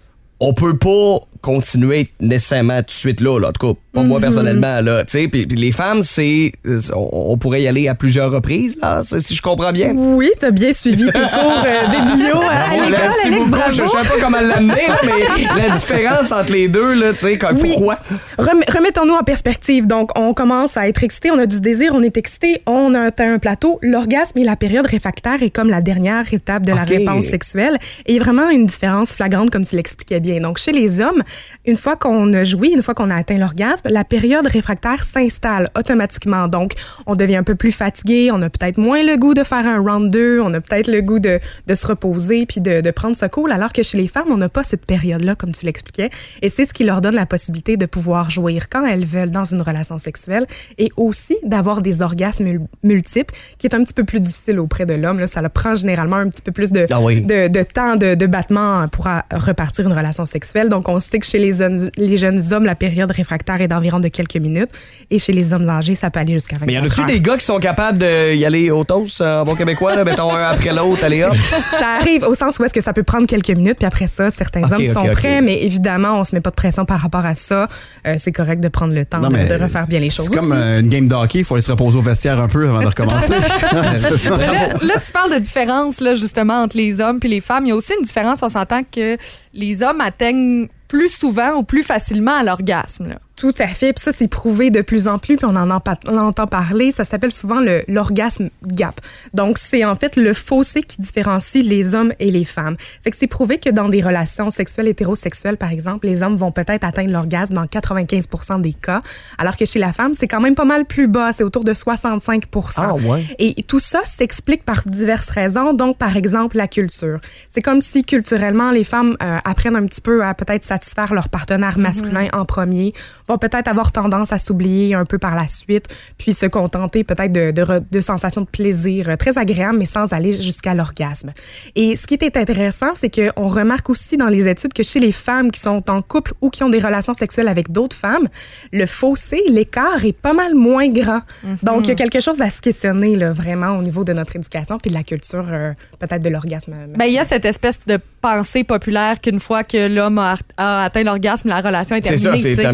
on peut pas continuer nécessairement tout de suite là, là en tout cas, pas mm-hmm. moi personnellement, là, tu sais, puis les femmes, c'est, on, on pourrait y aller à plusieurs reprises, là, si je comprends bien. Oui, t'as bien suivi tes cours euh, de bio à, à l'école, Alex, beaucoup, bravo. Je sais pas comment l'amener, là, mais la différence entre les deux, là, tu sais, oui. pourquoi? Rem- remettons-nous en perspective. Donc, on commence à être excité, on a du désir, on est excité, on a atteint un plateau. L'orgasme et la période réfractaire est comme la dernière étape de la okay. réponse sexuelle. Et il y a vraiment une différence flagrante, comme tu l'expliquais bien. Donc, chez les hommes, une fois qu'on a joui, une fois qu'on a atteint l'orgasme, la période réfractaire s'installe automatiquement. Donc, on devient un peu plus fatigué, on a peut-être moins le goût de faire un round deux, on a peut-être le goût de, de se reposer puis de, de prendre ce cool, alors que chez les femmes, on n'a pas cette période-là, comme tu l'expliquais. Et c'est ce qui leur donne la possibilité de pouvoir jouir quand elles veulent dans une relation sexuelle et aussi d'avoir des orgasmes mul- multiples, qui est un petit peu plus difficile auprès de l'homme. Là, ça le prend généralement un petit peu plus de, ah oui. de, de temps de, de battement pour a, repartir une relation sexuelle. Donc, on sait que chez les, zones, les jeunes hommes, la période réfractaire est d'environ de quelques minutes. Et chez les hommes âgés, ça peut aller jusqu'à vingt-quatre heures. Mais y en a-tu des gars qui sont capables d'y aller au toast en bon québécois, là, mettons un après l'autre, allez hop? Ça arrive au sens où est-ce que ça peut prendre quelques minutes, puis après ça, certains okay, hommes okay, sont okay. prêts, mais évidemment, on se met pas de pression par rapport à ça. Euh, c'est correct de prendre le temps non, de, de refaire bien les choses. C'est comme euh, une game de hockey, il faut aller se reposer au vestiaire un peu avant de recommencer. là, là, tu parles de différence, là, justement, entre les hommes et les femmes. Il y a aussi une différence, on s'entend que les hommes atteignent plus souvent ou plus facilement à l'orgasme, là. Tout à fait. Puis ça, c'est prouvé de plus en plus, puis on en, en, on en entend parler. Ça s'appelle souvent le, l'orgasme gap. Donc, c'est en fait le fossé qui différencie les hommes et les femmes. Fait que c'est prouvé que dans des relations sexuelles hétérosexuelles, par exemple, les hommes vont peut-être atteindre l'orgasme dans quatre-vingt-quinze pour cent des cas, alors que chez la femme, c'est quand même pas mal plus bas. C'est autour de soixante-cinq pour cent. Ah ouais. Et tout ça s'explique par diverses raisons. Donc, par exemple, la culture. C'est comme si, culturellement, les femmes euh, apprennent un petit peu à peut-être satisfaire leur partenaire masculin mm-hmm. en premier, vont peut-être avoir tendance à s'oublier un peu par la suite, puis se contenter peut-être de, de, de sensations de plaisir très agréables, mais sans aller jusqu'à l'orgasme. Et ce qui est intéressant, c'est qu'on remarque aussi dans les études que chez les femmes qui sont en couple ou qui ont des relations sexuelles avec d'autres femmes, le fossé, l'écart est pas mal moins grand. Mm-hmm. Donc, il y a quelque chose à se questionner là, vraiment au niveau de notre éducation puis de la culture euh, peut-être de l'orgasme. Ben, il y a cette espèce de pensée populaire qu'une fois que l'homme a, a atteint l'orgasme, la relation est terminée. C'est ça, c'est terminado.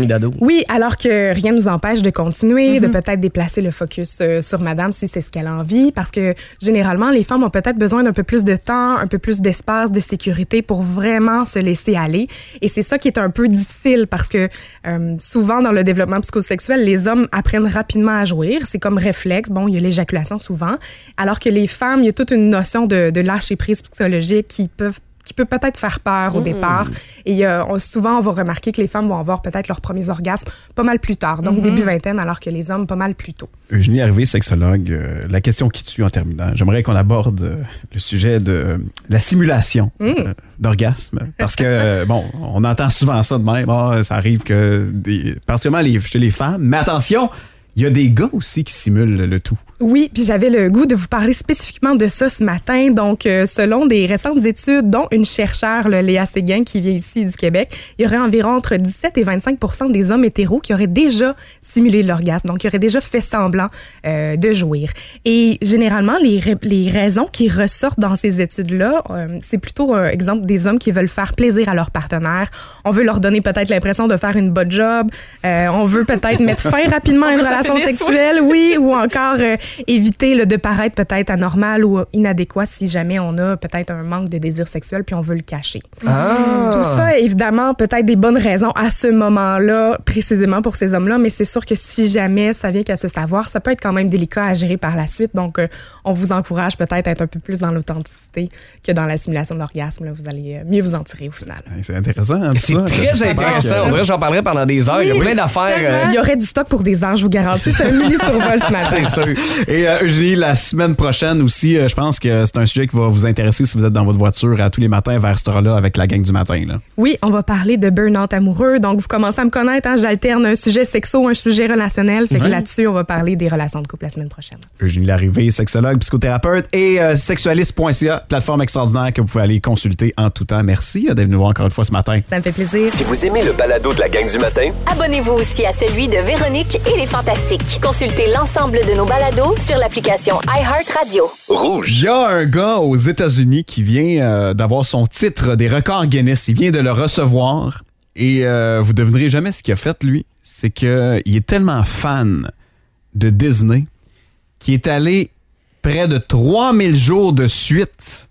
Oui, alors que rien ne nous empêche de continuer, Mm-hmm. de peut-être déplacer le focus euh, sur madame si c'est ce qu'elle a envie, parce que généralement, les femmes ont peut-être besoin d'un peu plus de temps, un peu plus d'espace, de sécurité pour vraiment se laisser aller. Et c'est ça qui est un peu difficile parce que euh, souvent, dans le développement psychosexuel, les hommes apprennent rapidement à jouir. C'est comme réflexe. Bon, il y a l'éjaculation souvent. Alors que les femmes, il y a toute une notion de, de lâcher-prise psychologique qui peuvent qui peut peut-être faire peur au Mmh. départ. Et euh, on, souvent, on va remarquer que les femmes vont avoir peut-être leurs premiers orgasmes pas mal plus tard, donc Mmh. début vingtaine, alors que les hommes pas mal plus tôt. Eugénie Harvey, sexologue, euh, la question qui tue en terminant. J'aimerais qu'on aborde euh, le sujet de euh, la simulation Mmh. euh, d'orgasme. Parce que, euh, bon, on entend souvent ça de même. Ah, ça arrive que, des, particulièrement les, chez les femmes. Mais attention, il y a des gars aussi qui simulent le tout. Oui, puis j'avais le goût de vous parler spécifiquement de ça ce matin. Donc, euh, selon des récentes études, dont une chercheure, le Léa Séguin, qui vient ici du Québec, il y aurait environ entre dix-sept et vingt-cinq pour cent des hommes hétéros qui auraient déjà simulé l'orgasme, donc qui auraient déjà fait semblant euh, de jouir. Et généralement, les, ra- les raisons qui ressortent dans ces études-là, euh, c'est plutôt, euh, exemple, des hommes qui veulent faire plaisir à leur partenaire. On veut leur donner peut-être l'impression de faire une bonne job. Euh, on veut peut-être mettre fin rapidement à une veut que ça relation finisse, sexuelle, oui, ou encore euh, éviter là, de paraître peut-être anormal ou inadéquat si jamais on a peut-être un manque de désir sexuel puis on veut le cacher. Ah. Tout ça, évidemment, peut-être des bonnes raisons à ce moment-là, précisément pour ces hommes-là, mais c'est sûr que si jamais ça vient qu'à se savoir, ça peut être quand même délicat à gérer par la suite. Donc, euh, on vous encourage peut-être à être un peu plus dans l'authenticité que dans la simulation de l'orgasme. Là. Vous allez euh, mieux vous en tirer au final. Hey, c'est intéressant. Hein, tout C'est ça. très J'espère intéressant. que- On dirait que j'en parlerais pendant des heures. Il y a Oui, plein d'affaires. euh, Il y aurait du stock pour des heures, je vous garantis. C'est un mini survol ce matin. C'est sûr. Et euh, Eugénie, la semaine prochaine aussi, euh, je pense que c'est un sujet qui va vous intéresser si vous êtes dans votre voiture à tous les matins vers cette heure-là avec la gang du matin. Là. Oui, on va parler de burn-out amoureux. Donc, vous commencez à me connaître. Hein? J'alterne un sujet sexo, un sujet relationnel. Fait que Ouais. là-dessus, on va parler des relations de couple la semaine prochaine. Eugénie Larrivée, sexologue, psychothérapeute et euh, sexualiste point c a, plateforme extraordinaire que vous pouvez aller consulter en tout temps. Merci euh, d'être venu voir encore une fois ce matin. Ça me fait plaisir. Si vous aimez le balado de la gang du matin, Abonnez-vous aussi à celui de Véronique et les Fantastiques. Consultez l'ensemble de nos balados sur l'application iHeartRadio. rouge. Il y a un gars aux États-Unis qui vient euh, d'avoir son titre des records Guinness. Il vient de le recevoir et euh, vous devinerez jamais ce qu'il a fait, lui. C'est qu'il est tellement fan de Disney qu'il est allé près de trois mille jours de suite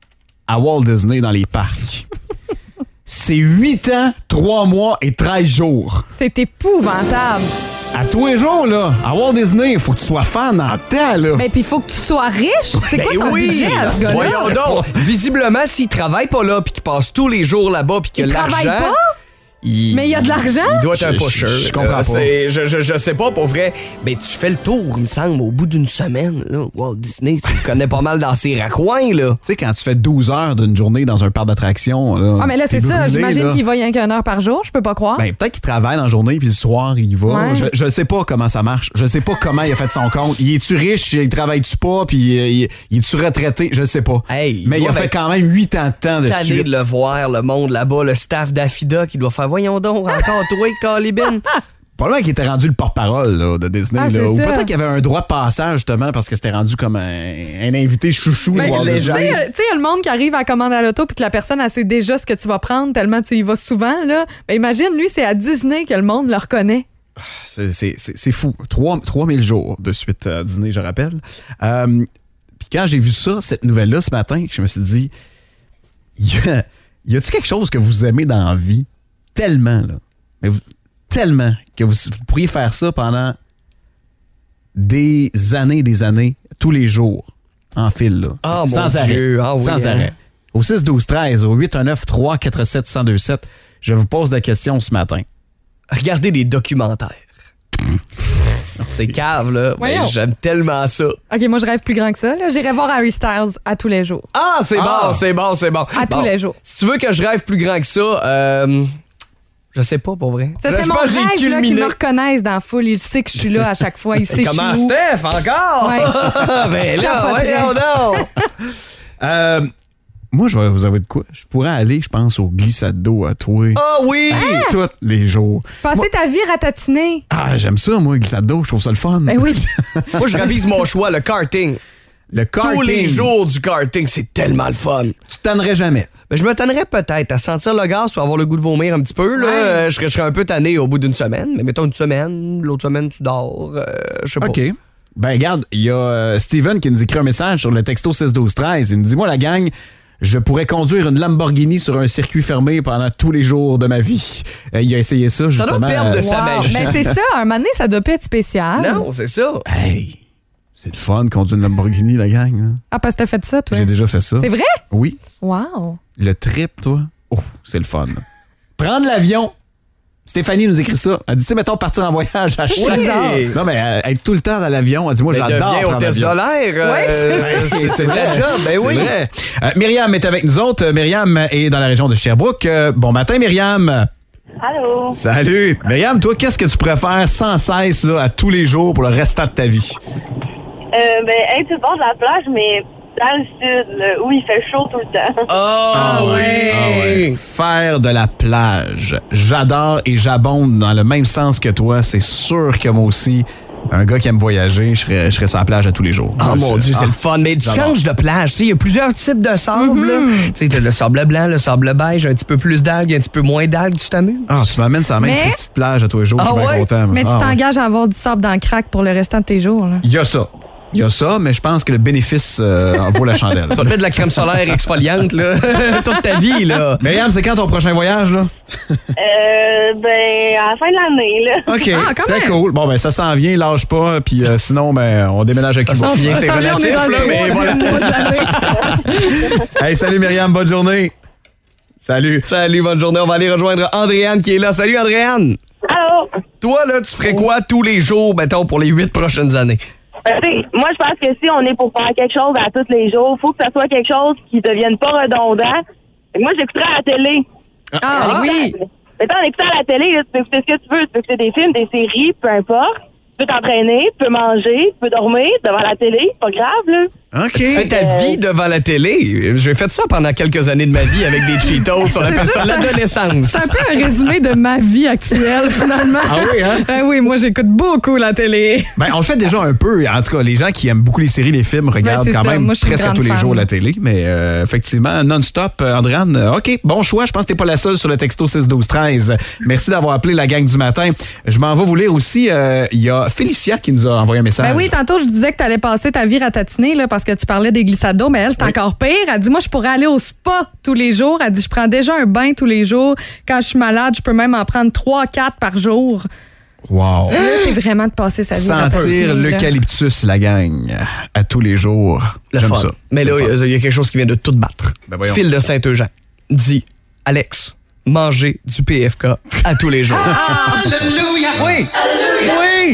à Walt Disney dans les parcs. C'est huit ans, trois mois et treize jours. C'est épouvantable. À tous les jours, là, à Walt Disney, il faut que tu sois fan en temps, là. Ben, puis il faut que tu sois riche. C'est quoi Ben son oui! budget, à ce gars-là? Voyons donc. Visiblement, s'il travaille pas là puis qu'il passe tous les jours là-bas puis qu'il a Il de travaille l'argent... pas? Il, Mais il y a de l'argent? Il doit être un Je- pusher. je- je comprends Euh, pas. c'est- Je, je, je sais pas, pour vrai. Mais tu fais le tour, il me semble, au bout d'une semaine. Là, Walt Disney, tu le connais pas mal dans ses raccoins, là. Tu sais, quand tu fais douze heures d'une journée dans un parc d'attractions. Ah, mais là, c'est t'es ça. brûlé, J'imagine là. qu'il va rien qu'une heure par jour. Je peux pas croire. Ben, peut-être qu'il travaille dans la journée, puis le soir, il va. Ouais. Je, je sais pas comment ça marche. Je sais pas comment il a fait son compte. Il est-tu riche? Il travaille-tu pas? Puis euh, il, il est-tu retraité? Je sais pas. Hey, mais il a doit fait être quand même huit ans de temps de tanné suite. de le voir, le monde là-bas, le staff d'Affida qui doit faire, voyons donc, encore toi, Calibin. Probablement qu'il était rendu le porte-parole là, de Disney. Ah, là. c'est Ou ça. peut-être qu'il y avait un droit de passage, justement, parce que c'était rendu comme un, un invité chouchou Ben, de Walt tu sais, Disney. il y a- tu sais, il y a le monde qui arrive à commander à l'auto puis que la personne, elle sait déjà ce que tu vas prendre tellement tu y vas souvent. Là. Ben, imagine, lui, c'est à Disney que le monde le reconnaît. C'est, c'est, c'est, c'est fou. trois mille jours de suite à Disney, je rappelle. Euh, Puis quand j'ai vu ça, cette nouvelle-là, ce matin, je me suis dit, y, a, y a-tu quelque chose que vous aimez dans la vie tellement, là, mais vous- tellement que vous, vous pourriez faire ça pendant des années, des années, tous les jours, en fil, là. Ah, sans mon arrêt. Dieu. Ah oui, sans hein. arrêt. Au six douze treize, au huit un neuf trois quatre sept un zéro deux sept, je vous pose la question ce matin. Regardez des documentaires. C'est cave, là. Mais Voyons. j'aime tellement ça. OK, moi, je rêve plus grand que ça. là. J'irai voir Harry Styles à tous les jours. Ah, c'est Ah. bon, c'est bon, c'est bon. À Bon, tous les jours. Si tu veux que je rêve plus grand que ça, euh, je sais pas, pour vrai. Ça Je serait mon pense que j'ai rêve là, qu'il culminé. me reconnaisse dans la foule. Il sait que je suis là à chaque fois. Il sait que je Comment, suis où. Steph, encore? Ouais. ben Je là, capoterais. voyons donc. Euh, moi, je vais vous avouer de quoi. Je pourrais aller, je pense, au glissade d'eau à toi. Ah oui! Tous les jours. Passer ta vie ratatiner. Ah, j'aime ça, moi, glissade d'eau. Je trouve ça le fun. Ben oui. Moi, je ravise mon choix, le karting. Le karting. Tous les jours du karting, c'est tellement le fun. Tu te tannerais jamais. Ben, je me tannerais peut-être à sentir le gaz pour avoir le goût de vomir un petit peu. Là. Ouais. Euh, je, serais, je serais un peu tanné au bout d'une semaine. Mais mettons une semaine, l'autre semaine, tu dors. Euh, je sais pas. OK. Ben, regarde, il y a euh, Steven qui nous écrit un message sur le texto six douze treize. Il nous dit, moi, la gang, je pourrais conduire une Lamborghini sur un circuit fermé pendant tous les jours de ma vie. Euh, il a essayé ça, justement. Ça doit perdre de euh, sa Wow. magie. Mais c'est ça, un moment donné, ça doit pas être spécial. Non, c'est ça. Hey, c'est le fun de conduire une Lamborghini, la gang. Hein? Ah, parce que t'as fait ça, toi. J'ai déjà fait ça. C'est vrai? Oui. Wow. Le trip, toi. Oh, c'est le fun. Prendre l'avion. Stéphanie nous écrit ça. Elle dit, tu sais, mettons, partir en voyage à chaque Oui. Non, mais euh, être tout le temps dans l'avion. Elle dit, moi, Ben, j'adore deviens prendre hôtesse de l'avion. l'air. Ouais, euh, c'est c'est c'est la job. Ben C'est oui. vrai. Euh, Myriam est avec nous autres. Euh, Myriam est dans la région de Sherbrooke. Euh, bon matin, Myriam. Allô? Salut. Myriam, toi, qu'est-ce que tu préfères sans cesse là, à tous les jours pour le restant de ta vie? Euh, ben, être sur le bord de la plage, mais dans le sud, là, où il fait chaud tout le temps. Ah oui. Ah ouais. Faire de la plage. J'adore et j'abonde dans le même sens que toi. C'est sûr que moi aussi, un gars qui aime voyager, je serais, je serais sur la plage à tous les jours. Oh mon Dieu, c'est Ah. le fun. Mais tu J'adore. changes de plage. Tu sais, il y a plusieurs types de sable. là. Tu sais, t'as le sable blanc, le sable beige, un petit peu plus d'algues, un petit peu moins d'algues. Tu t'amuses? Ah, tu m'amènes sur la même Mais- petite plage à tous les jours. Ah je suis bien ouais? content. moi. Mais tu Ah ouais. t'engages à avoir du sable dans le crack pour le restant de tes jours. Là. Il y a ça. Il y a ça, mais je pense que le bénéfice euh, en vaut la chandelle. Tu vas te mettre de la crème solaire exfoliante là, toute ta vie. là. Myriam, c'est quand ton prochain voyage, là? Euh, ben, à la fin de l'année, là. OK. Ah, quand Très même. cool. Bon, ben, ça s'en vient, lâche pas. Puis euh, sinon, ben, on déménage avec Ça s'en vient, c'est Ça vient, on est relatif, dans le là, mais voilà. troisième mois de l'année. Hey, salut Myriam, bonne journée. Salut. Salut, bonne journée. On va aller rejoindre Andréane qui est là. Salut, Andréane. Allô? Toi, là, tu ferais quoi tous les jours, mettons, pour les huit prochaines années? Ben, tu sais, moi, je pense que si on est pour faire quelque chose à tous les jours, faut que ça soit quelque chose qui ne devienne pas redondant. Fait que moi, j'écouterais à la télé. Ah oui. Mettons, en écoutant à la télé, là, tu peux écouter ce que tu veux. Tu peux écouter des films, des séries, peu importe. Tu peux t'entraîner, tu peux manger, tu peux dormir devant la télé. C'est pas grave, là. OK. Tu fais ta vie devant la télé. J'ai fait ça pendant quelques années de ma vie avec des Cheetos. On appelle ça l'adolescence. C'est un peu un résumé de ma vie actuelle, finalement. Ah oui, hein? Ben oui, moi, j'écoute beaucoup la télé. Ben, on le fait déjà un peu. En tout cas, les gens qui aiment beaucoup les séries, les films, regardent Ben, c'est quand ça. même Moi, je suis une presque à grande tous les fan. jours la télé. Mais euh, effectivement, non-stop, euh, Andréane, euh, OK, bon choix. Je pense que t'es pas la seule sur le texto six douze treize. Merci d'avoir appelé la gang du matin. Je m'en vais vous lire aussi. euh, Il y a Félicia qui nous a envoyé un message. Ben oui, tantôt, je disais que tu allais passer ta vie ratatinée là, parce que tu parlais des glissades d'eau, mais elle, c'est encore pire. Elle dit, moi, je pourrais aller au spa tous les jours. Elle dit, je prends déjà un bain tous les jours. Quand je suis malade, je peux même en prendre trois, quatre par jour. Wow. Là, c'est vraiment de passer sa vie ratatinée. Sentir là. l'eucalyptus, la gang, à tous les jours. Le J'aime fun. ça. Mais là, C'est le fun. il y a quelque chose qui vient de tout battre. Ben voyons. Phil de Saint-Eugène dit Alex, manger du P F K à tous les jours. Alléluia! Oui! Oui!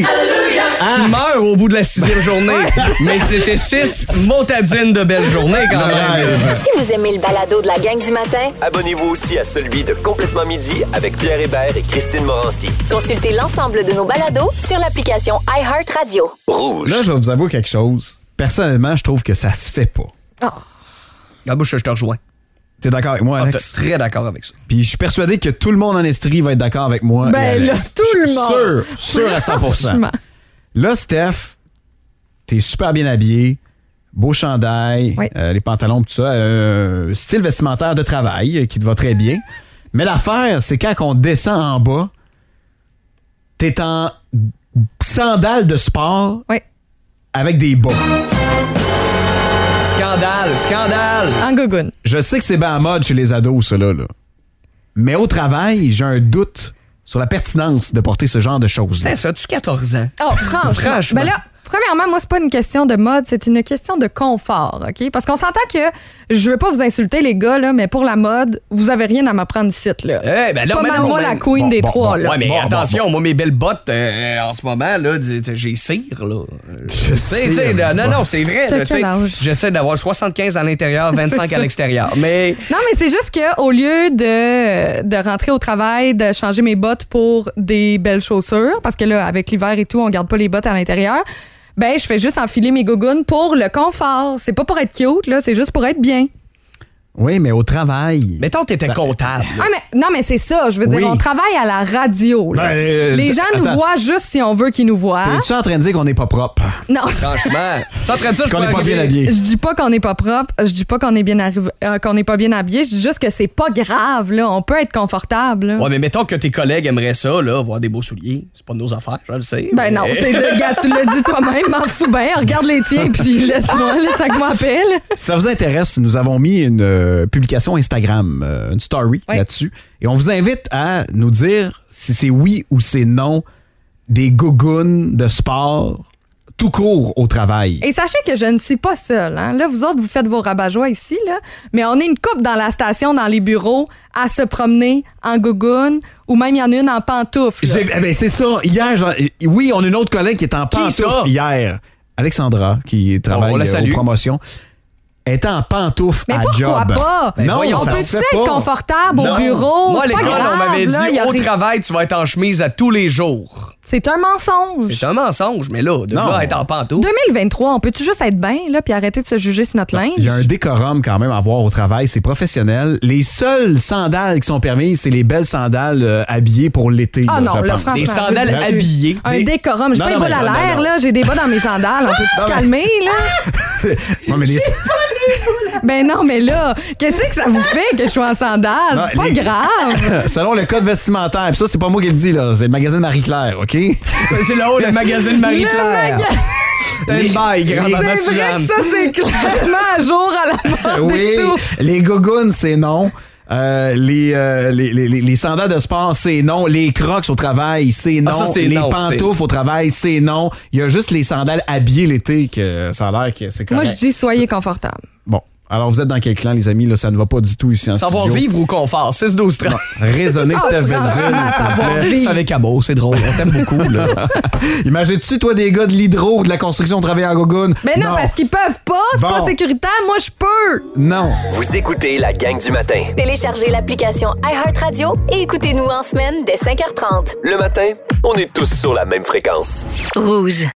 Tu meurs au bout de la sixième journée. Mais c'était six motadines de belles journées quand même. Si vous aimez le balado de la gang du matin, Abonnez-vous aussi à celui de Complètement Midi avec Pierre Hébert et Christine Morancy. consultez l'ensemble de nos balados sur l'application iHeartRadio. Rouge. Là, je vais vous avouer quelque chose. Personnellement, je trouve que ça se fait pas. Ah, moi, je je te rejoins. T'es d'accord avec moi, Ah, Alex? t'es très d'accord avec ça. Puis je suis persuadé que tout le monde en Estrie va être d'accord avec moi. Ben et là, Alex. tout le Je suis monde. Sûr, sûr à cent pour cent. Franchement. Là, Steph, t'es super bien habillé, beau chandail, Oui. euh, les pantalons, tout ça, euh, style vestimentaire de travail euh, qui te va très bien. Mais l'affaire, c'est quand on descend en bas, t'es en sandales de sport Oui. avec des bas. Scandale, scandale! En gogoune. Je sais que c'est bien en mode chez les ados, ça là, là. Mais au travail, j'ai un doute sur la pertinence de porter ce genre de choses-là. Steph, as-tu quatorze ans? Oh, franchement. Franchement. Ben là, premièrement, moi, c'est pas une question de mode, c'est une question de confort, OK? Parce qu'on s'entend que je veux pas vous insulter, les gars, là, mais pour la mode, vous avez rien à m'apprendre ici, là. Eh, ben C'est là, pas mais mal non, moi mais- la queen bon, des bon, trois, bon, là. Ouais, mais Bon, bon, attention, bon. moi, mes belles bottes, euh, en ce moment, là, d- d- j'ai cire, là. Je Tu sais, sais, tu sais, là, non, bon. non, c'est vrai. T'as là, tu sais, quel âge? J'essaie d'avoir soixante-quinze à l'intérieur, vingt-cinq C'est à ça. l'extérieur. Mais Non, mais c'est juste qu'au lieu de, de rentrer au travail, de changer mes bottes pour des belles chaussures, parce que là, avec l'hiver et tout, on garde pas les bottes à l'intérieur, ben, je fais juste enfiler mes gougounes pour le confort. C'est pas pour être cute, là, c'est juste pour être bien. Oui, mais au travail. Mettons, t'étais Ça- comptable. Ah, mais, non, mais c'est ça. Je veux dire, Oui. on travaille à la radio. là. Ben, euh, Les gens nous attends. voient juste si on veut qu'ils nous voient. T'es-tu en train de dire qu'on n'est pas propre? Non. Franchement, tu es en train de dire Qu'on n'est pas bien habillé? Je dis pas qu'on n'est pas propre, je dis pas qu'on est bien arrivé, euh, qu'on n'est pas bien habillé, je dis juste que c'est pas grave là, on peut être confortable. là. Ouais, mais mettons que tes collègues aimeraient ça, là, voir des beaux souliers. C'est pas de nos affaires, je le sais. Ben mais- non, c'est de gars, tu l'as dit toi-même, m'en fous bien, regarde les tiens puis laisse-moi, laisse que m'appelle. Si ça vous intéresse, nous avons mis une euh, publication Instagram, euh, une story Oui. là-dessus. Et on vous invite à nous dire si c'est oui ou c'est non des gougounes de sport tout court au travail. Et sachez que je ne suis pas seule. Hein. Là, vous autres, vous faites vos rabat-joie ici, là. Mais on est une couple dans la station, dans les bureaux, à se promener en gougoune, ou même il y en a une en pantoufle. là. J'ai- eh ben, c'est ça. Hier, j'en- oui, on a une autre collègue qui est en Qui pantoufle ça? hier. Alexandra, qui travaille On la euh, salue. aux promotions. Elle était en pantoufle Mais à pourquoi job. pas? Ben Non, voyons, on ça peut-tu se fait être pas. confortable Non. au bureau? Moi, à C'est pas l'école, grave, on m'avait là, dit y a au rien- travail, tu vas être en chemise à tous les jours. C'est un mensonge. C'est un mensonge, mais là, de Non. là à être en pantoufle. deux mille vingt-trois, on peut-tu juste être bien, là, puis arrêter de se juger sur notre linge? Il y a un décorum quand même à voir au travail, c'est professionnel. Les seules sandales qui sont permises, c'est les belles sandales euh, habillées pour l'été. Ah là, non, je là, pense. franchement, Des je veux sandales dire, habillées. Un Des- décorum. Je Non, pas non, une boule à mais- non, l'air, non. là. J'ai des bas dans mes sandales. On peut-tu se calmer, là? Ouais, mais les- Ben non, mais là, qu'est-ce que ça vous fait que je sois en sandales? Non, C'est pas les- grave. Selon le code vestimentaire, puis ça, c'est pas moi qui le dis, là. C'est le magazine Marie-Claire, OK? C'est là-haut le magazine Marie-Claire. Le Stand by, grand-maman C'est vrai Suzanne. que ça, c'est clairement à jour à la mode Oui, et tout. les gougounes, c'est non. Euh, les, euh, les, les, les- les sandales de sport, c'est non. Les crocs au travail, c'est non. Ah, ça, c'est les non, pantoufles au travail, c'est non. Il y a juste les sandales habillées l'été que ça a l'air que c'est correct. Moi, je dis soyez confortable. Bon, alors vous êtes dans quel clan, les amis? Là, ça ne va pas du tout ici en Savoir studio. vivre ou confort, six douze treize. Raisonnez, Ah, Steph franchement, Benzil, s'il vous savoir plaît. vivre. C'est avec Abo, c'est drôle. On t'aime beaucoup, là. Imagines-tu, toi, des gars de l'hydro ou de la construction travailler en gogoune? Mais non, parce qu'ils peuvent pas. C'est Bon. pas sécuritaire. Moi, je peux. Non. Vous écoutez la gang du matin. Téléchargez l'application iHeartRadio et écoutez-nous en semaine dès cinq heures trente. Le matin, on est tous sur la même fréquence. Rouge.